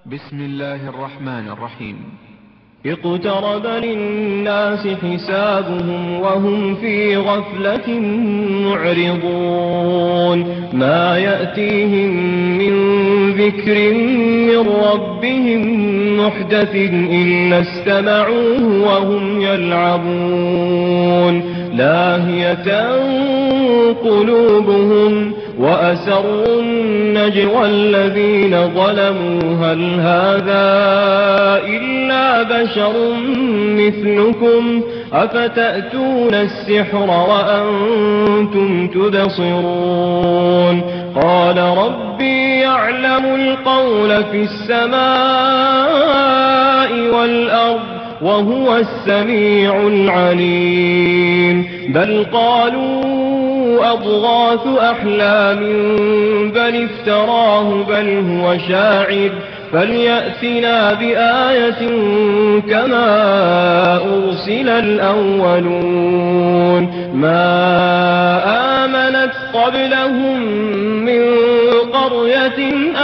بسم الله الرحمن الرحيم. اقترب للناس حسابهم وهم في غفلة معرضون ما يأتيهم من ذكر من ربهم محدث إلا استمعوه وهم يلعبون لاهية قلوبهم وأسروا النجوى الذين ظلموا هل هذا إلا بشر مثلكم أفتأتون السحر وأنتم تبصرون قال ربي يعلم القول في السماء والأرض وهو السميع العليم بل قالوا أضغاث أحلام بل افتراه بل هو شاعر فليأتنا بآية كما أرسل الأولون ما آمنت قبلهم من قرية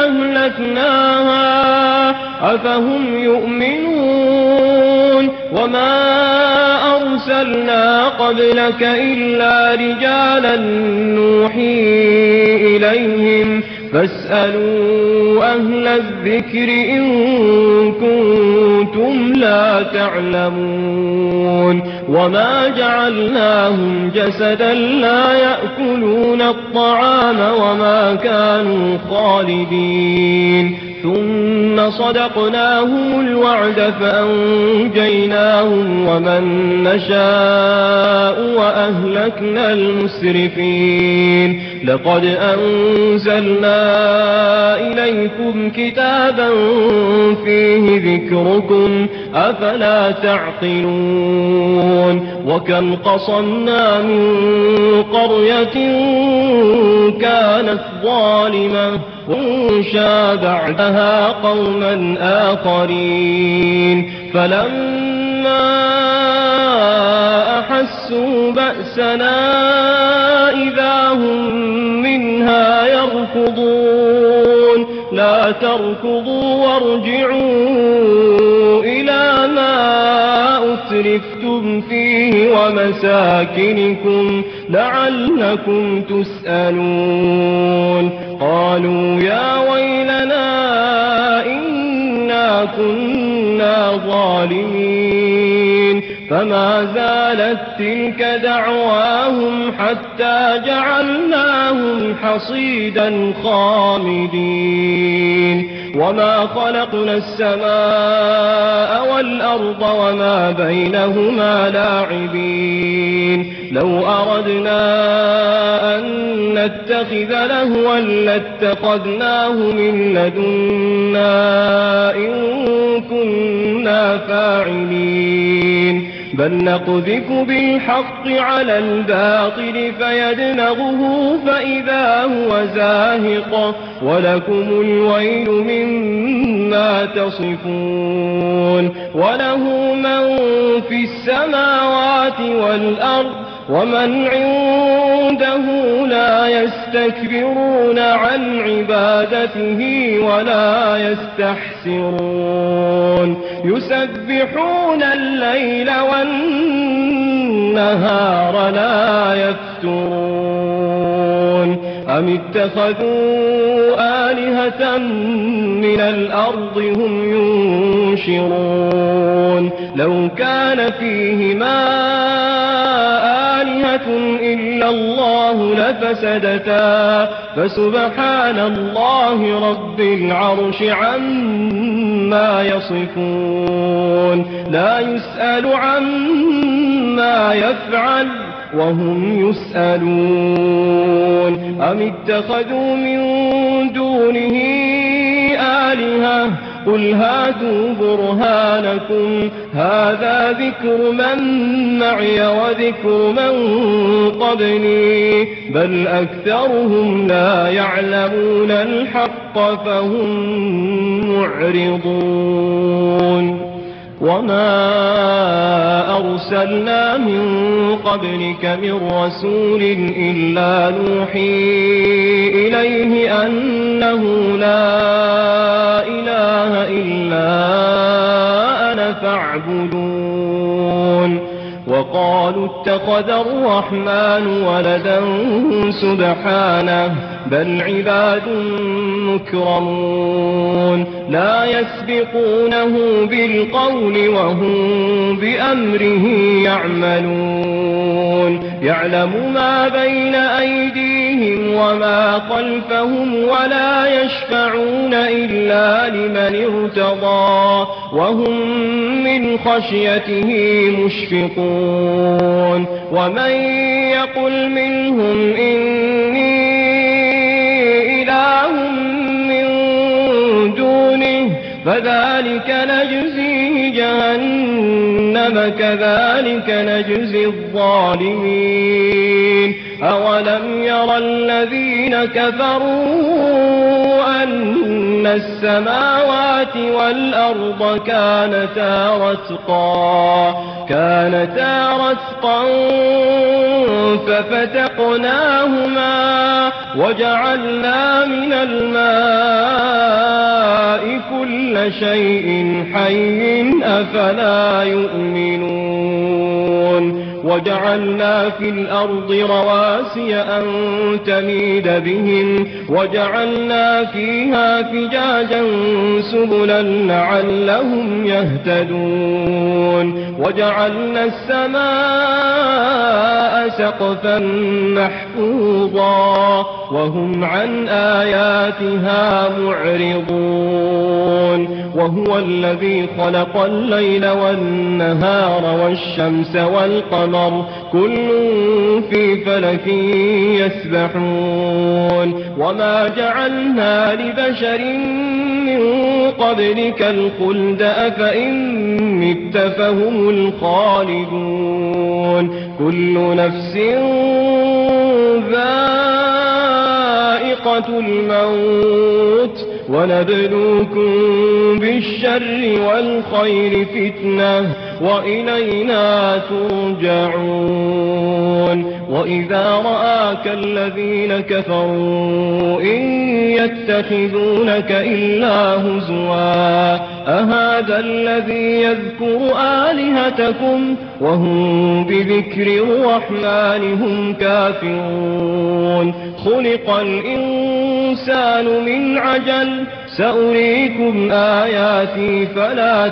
أهلكناها أفهم يؤمنون وما أرسلنا قبلك إلا رجالا نوحي إليهم فاسألوا أهل الذكر إن كنتم لا تعلمون وما جعلناهم جسدا لا يأكلون الطعام وما كانوا خالدين ثم صدقناهم الوعد فأنجيناهم ومن نشاء وأهلكنا المسرفين لقد أنزلنا إليكم كتابا فيه ذكركم أفلا تعقلون وكم قصمنا من قرية كانت ظالمة وانشا بعدها قوما آخرين فلما أحسوا بأسنا إذا هم منها يركضون لا تركضوا وارجعوا إلى ما أترفتم فيه ومساكنكم لعلكم تسألون قالوا يا ويلنا إنا كنا ظالمين فما زالت تلك دعواهم حتى جعلناهم حصيدا خامدين وما خلقنا السماء والأرض وما بينهما لاعبين لو أردنا أن نتخذ لهوا لاتخذناه من لدنا إن كنا فاعلين بل نقذف بالحق على الباطل فيدمغه فإذا هو زاهق ولكم الويل مما تصفون وله من في السماوات والأرض ومن عنده لا يستكبرون عن عبادته ولا يستحسرون يسبحون الليل والنهار لا يفترون أم اتخذوا آلهة من الأرض هم ينشرون لو كان فيهما آلهة إلا الله لفسدتا فسبحان الله رب العرش عما يصفون لا يسأل عما يفعل وهم يسألون أم اتخذوا من دونه آلهة قل هاتوا برهانكم هذا ذكر من معي وذكر من قبلي بل أكثرهم لا يعلمون الحق فهم معرضون وما أرسلنا من قبلك من رسول إلا نوحي إليه أنه لا إله اتخذ الرحمن ولدا سبحانه بل عباد مكرمون لا يسبقونه بالقول وهم بأمره يعملون يعلم ما بين أيديهم وما خلفهم ولا يشفعون إلا لمن ارتضى وهم من خشيته مشفقون ومن يقل منهم إني إله من دونه فذلك نجزيه جهنم كذلك نجزي الظالمين أولم يرى الذين كفروا أن السماوات والأرض كانتا رتقا ففتقناهما وجعلنا من الماء كل شيء حي أفلا يؤمنون وجعلنا في الأرض رواسي أن تميد بهم وجعلنا فيها فجاجا سبلا لعلهم يهتدون وجعلنا السماء سقفا محفوظا وهم عن آياتها معرضون وهو الذي خلق الليل والنهار والشمس والقمر كل في فلك يسبحون وما جعلنا لبشر من قبلك الخلد أفإن مت فهم الخالدون كل نفس ذائقة الموت ونبلوكم بالشر والخير فتنة وإلينا ترجعون وإذا رآك الذين كفروا إن يتخذونك إلا هزوا أهذا الذي يذكر آلهتكم وهم بذكر الرحمن هم كافرون خلق الإنسان من عجل سأريكم آياتي فلا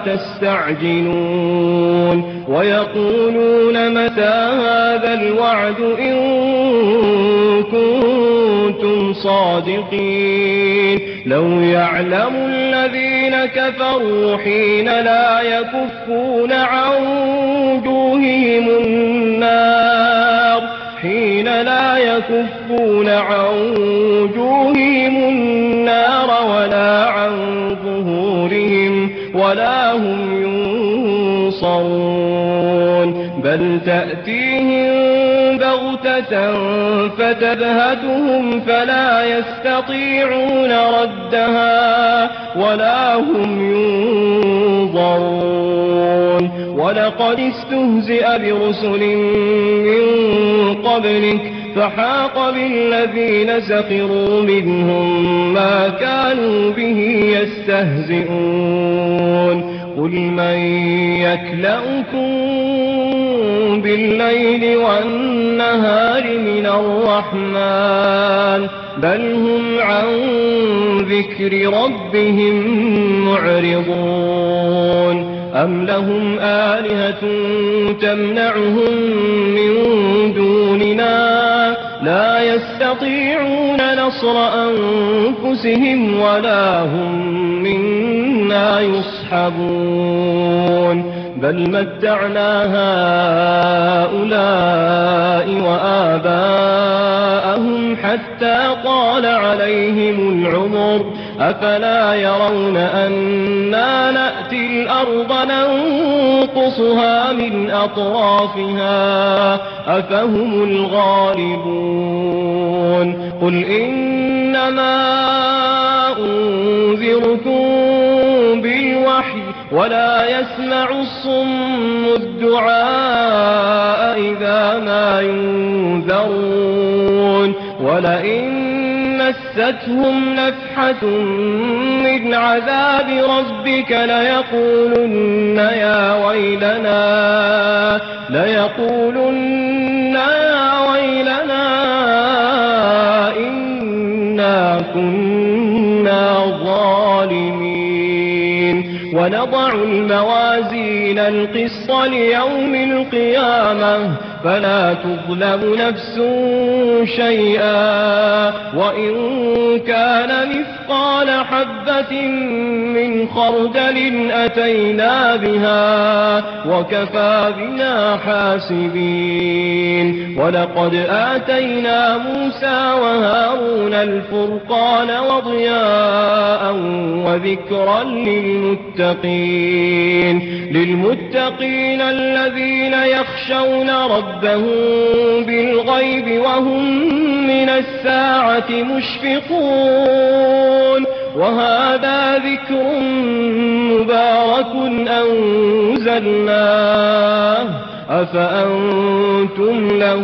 تستعجلون ويقولون متى هذا الوعد إن كنتم صادقين لو يعلم الذين كفروا حين لا يكفون عن وجوههم النار ولا عن ظهورهم ولا هم ينصرون بل تأتيهم بغتة فتبهتهم فلا يستطيعون ردها ولا هم ينظرون ولقد استهزئ برسل من قبلك فحاق بالذين سخروا منهم ما كانوا به يستهزئون قل من يكلؤكم بالليل والنهار من الرحمن بل هم عن ذكر ربهم معرضون أم لهم آلهة تمنعهم من دوننا لا يستطيعون نصر أنفسهم ولا هم منا يصحبون بل متعنا هؤلاء وآباءهم حتى طال عليهم العمر أفلا يرون أنا نأتي الأرض ننقصها من أطرافها أفهم الغالبون قل إنما أنذركم بالوحي ولا يسمع الصم الدعاء إذا ما ينذرون ولئن مستهم نفحة نفحة من عذاب ربك ليقولن يا ويلنا إنا كنا ظالمين. ونضع الموازين القسط ليوم القيامة فلا تظلم نفس شيئا وإن كان مثقال حبة من خردل أتينا بها وكفى بنا حاسبين. ولقد آتينا موسى وهارون الفرقان وضياء وذكرا للمتقين الذين يخشون ربهم بالغيب وهم من الساعة مشفقون. وهذا ذكر مبارك أنزلناه أفأنتم له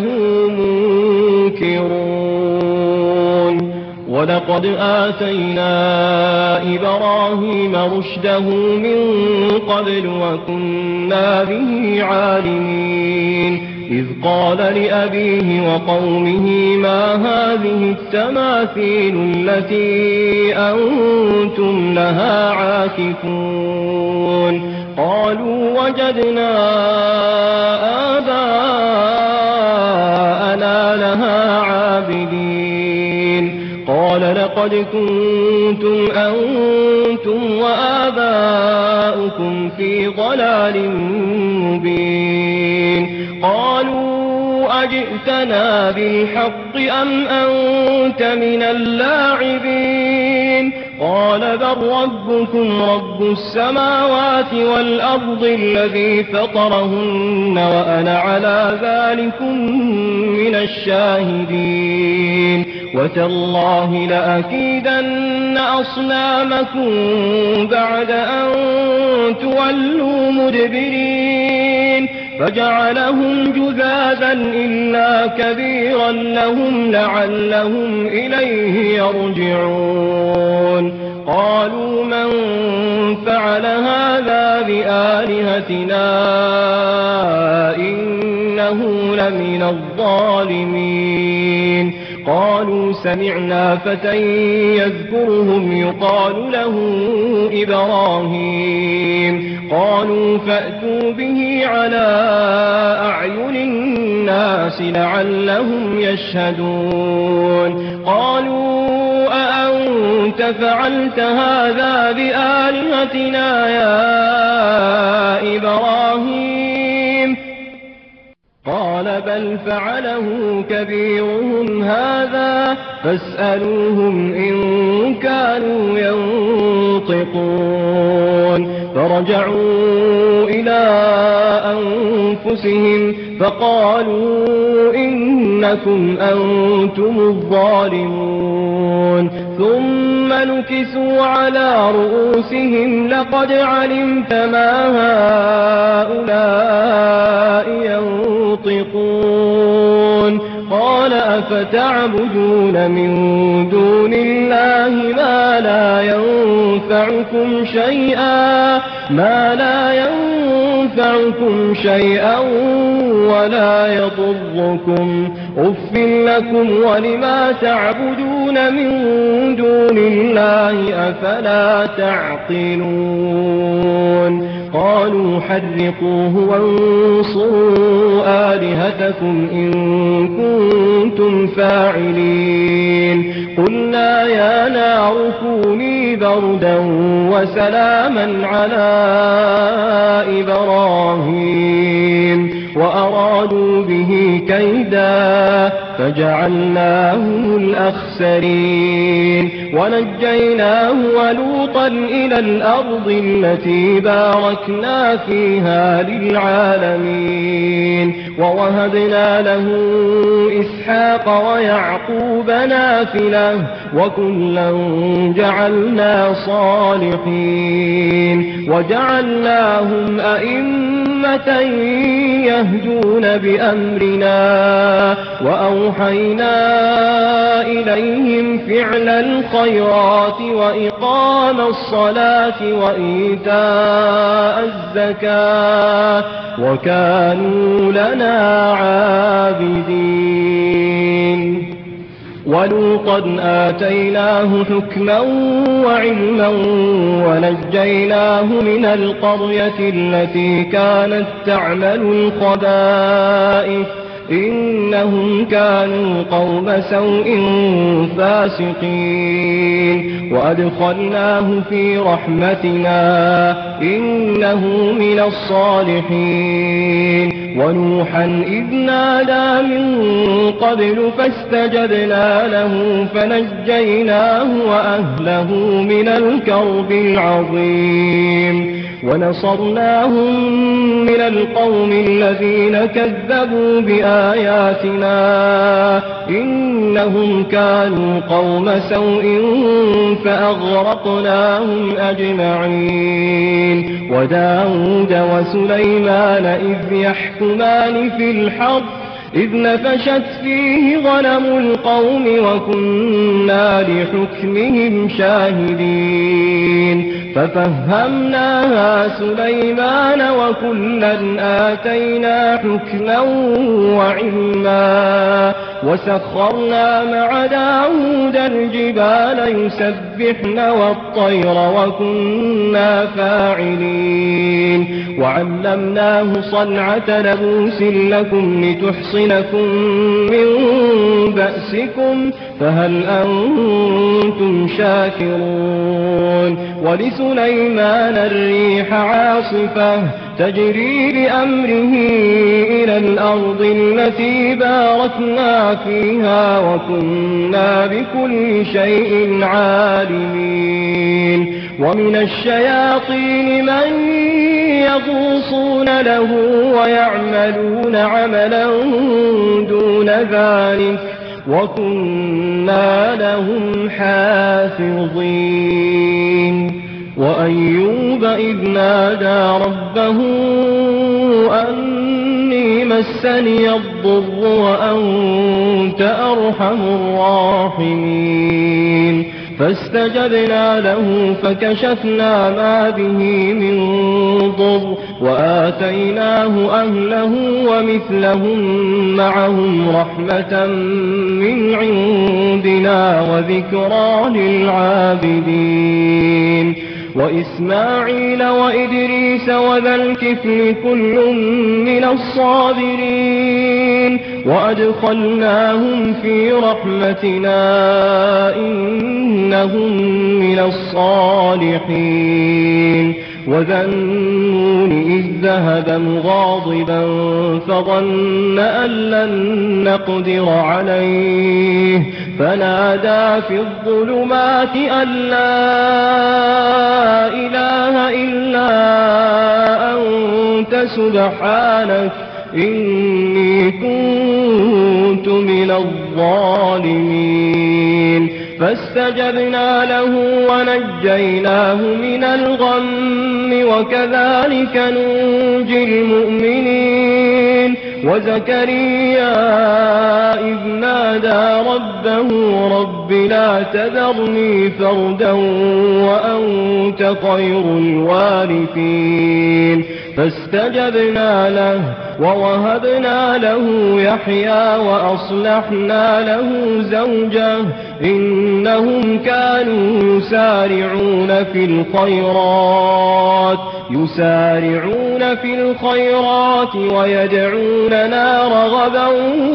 منكرون. ولقد آتينا إبراهيم رشده من قبل وكنا به عالمين. إذ قال لأبيه وقومه ما هذه التماثيل التي أنتم لها عاكفون. قالوا وجدنا آباءنا لها عابدين. قال لقد كنتم أنتم وآباؤكم في ضلال مبين. قالوا أجئتنا بالحق أم أنت من اللاعبين. قال بل ربكم رب السماوات والأرض الذي فطرهن وأنا على ذلكم من الشاهدين. وتالله لأكيدن أصنامكم بعد أن تولوا مدبرين. فجعلهم جذاذا إلا كبيرا لهم لعلهم إليه يرجعون. قالوا من فعل هذا بآلهتنا إنه لمن الظالمين. قالوا سمعنا فتى يذكرهم يقال له إبراهيم. قالوا فأتوا به على أعين الناس لعلهم يشهدون. قالوا أأنت فعلت هذا بآلهتنا يا إبراهيم؟ قال بل فعله كبيرهم هذا فاسألوهم إن كانوا ينطقون. فرجعوا إلى أنفسهم فقالوا إنكم أنتم الظالمون. ثم نكسوا على رؤوسهم لقد علمت ما هؤلاء ينطقون. قال أفتعبدون من دون الله ما لا ينفعكم شيئا ولا يضركم. أف لكم ولما تعبدون من دون الله أفلا تعقلون. قالوا حرقوه وانصروا آلهتكم إن كنتم فاعلين. قلنا يا نار كوني بردا وسلاما على إبراهيم وأرادوا به كيدا فجعلناهم الأخسرين. ونجيناه ولوطا إلى الأرض التي باركنا فيها للعالمين. ووهبنا له إسحاق ويعقوب نافلة وكلا جعلنا صالحين. وجعلناهم أئمة أمة يهدون بأمرنا وأوحينا إليهم فعل الخيرات وإقام الصلاة وإيتاء الزكاة وكانوا لنا عابدين ولوطا آتيناه حكما وعلما ونجيناه من القرية التي كانت تعمل الخبائث إنهم كانوا قوم سوء فاسقين وأدخلناه في رحمتنا إنه من الصالحين ونوحا إذ نادى من قبل فاستجبنا له فنجيناه وأهله من الكرب العظيم ونصرناهم من القوم الذين كذبوا بآياتنا إنهم كانوا قوم سوء فأغرقناهم أجمعين وداود وسليمان إذ يحكمان في الحرث إذ نفشت فيه غنم القوم وكنا لحكمهم شاهدين ففهمناها سليمان وكلا آتينا حكما وعلما وسخرنا مع داود الجبال يسبحن والطير وكنا فاعلين وعلمناه صنعة لبوس لكم لتحصنكم من بأسكم فهل أنتم شاكرون ولسليمان الريح عاصفة تجري بأمره إلى الأرض التي باركنا فيها وكنا بكل شيء عالمين ومن الشياطين من يغوصون له ويعملون عملا دون ذلك وكنا لهم حافظين وأيوب إذ نادى ربه أني مسني الضر وأنت أرحم الراحمين فاستجبنا له فكشفنا ما به من ضر وآتيناه أهله ومثلهم معهم رحمة من عندنا وذكرى للعابدين وإسماعيل وإدريس وذا الكفل كل من الصابرين وأدخلناهم في رحمتنا إنهم من الصالحين وذا النون إذ ذهب مغاضبا فظن أن لن نقدر عليه فنادى في الظلمات أن لا إله إلا أنت سبحانك إني كنت من الظالمين فاستجبنا له ونجيناه من الغم وكذلك ننجي المؤمنين وزكريا إذ نادى ربه رب لا تذرني فردا وأنت خير الوارثين فاستجبنا له ووهبنا له يحيى وأصلحنا له زوجه إنهم كانوا يسارعون في الخيرات ويدعوننا رغبا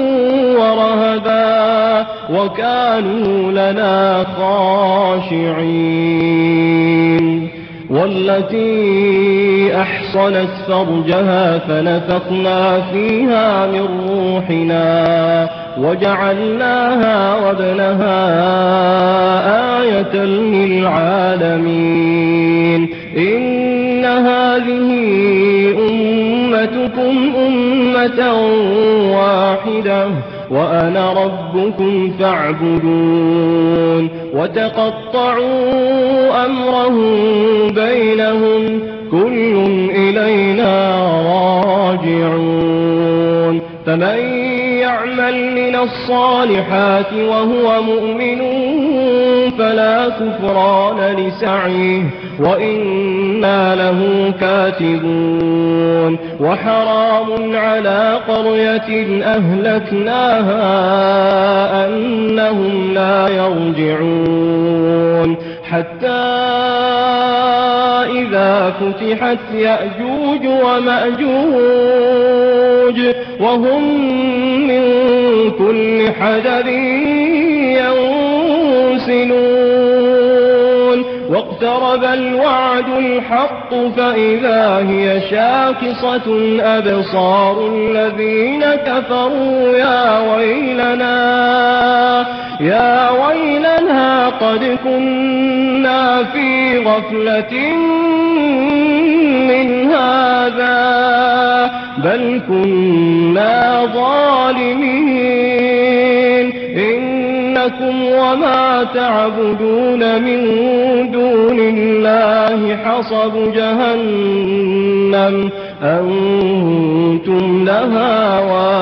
ورهبا وكانوا لنا خاشعين والتي أحصنت فرجها فنفخنا فيها من روحنا وجعلناها وابنها آية للعالمين إن هذه أمتكم أمة واحدة وأنا ربكم فاعبدون وتقطعوا أمرهم بينهم كل إلينا راجعون الصالحات وهو مؤمن فلا كفران لسعيه وإنا له كاتبون وحرام على قرية أهلكناها أنهم لا يرجعون حتى إذا فتحت يأجوج ومأجوج وهم من كل حدب ينسلون واقترب الوعد الحق فإذا هي شاخصة أبصار الذين كفروا يا ويلنا قد كنا في غفلة من هذا بل كنا ظالمين إنكم وما تعبدون من دون الله حصب جهنم أنتم لها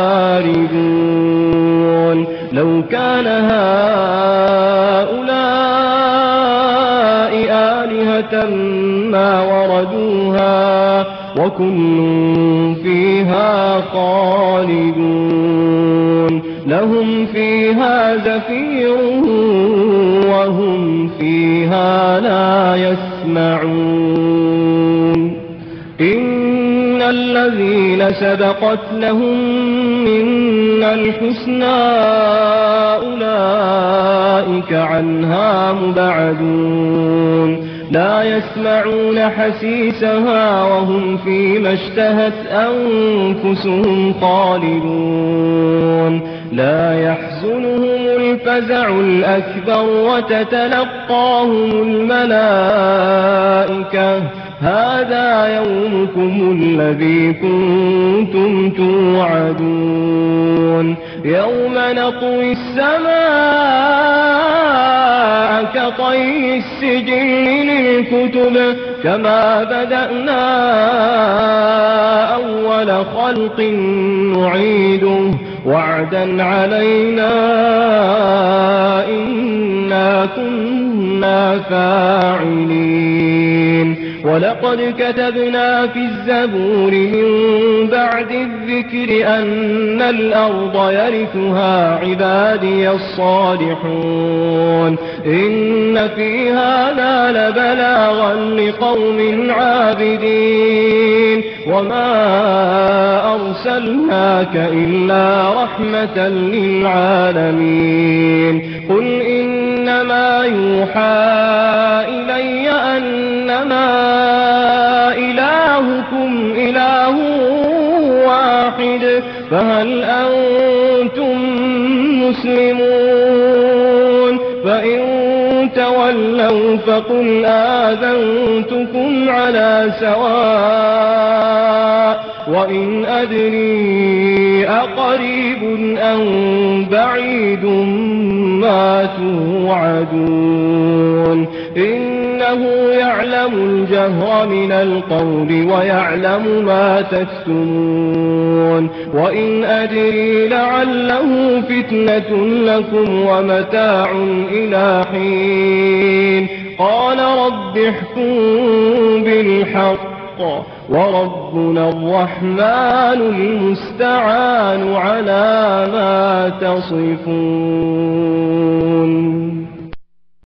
واردون لو كان هؤلاء آلهة ما وردوها وكل فيها خالدون لهم فيها زفير وهم فيها لا يسمعون إن الذين سبقت لهم منا الحسنى أولئك عنها مبعدون لا يسمعون حسيسها وهم فيما اشتهت أنفسهم خالدون لا يحزنهم الفزع الأكبر وتتلقاهم الملائكة هذا يومكم الذي كنتم توعدون يوم نطوي السماء كطي السجل للكتب كما بدأنا أول خلق نعيده وعدا علينا إنا كنا فاعلين ولقد كتبنا في الزبور من بعد الذكر أن الأرض يرثها عبادي الصالحون إن في هذا لبلاغا لقوم عابدين وما أرسلناك إلا رحمة للعالمين قل إنما يوحى إلي أنما إلهكم إله واحد فهل أنتم مسلمون فإن تولوا فقل آذنتكم على سواء وإن أدري أقريب أم بعيد ما توعدون إنه يعلم الجهر من القول ويعلم ما تكتمون وإن أدري لعله فتنة لكم ومتاع إلى حين قال رب احكم بالحق وربنا الرحمن المستعان على ما تصفون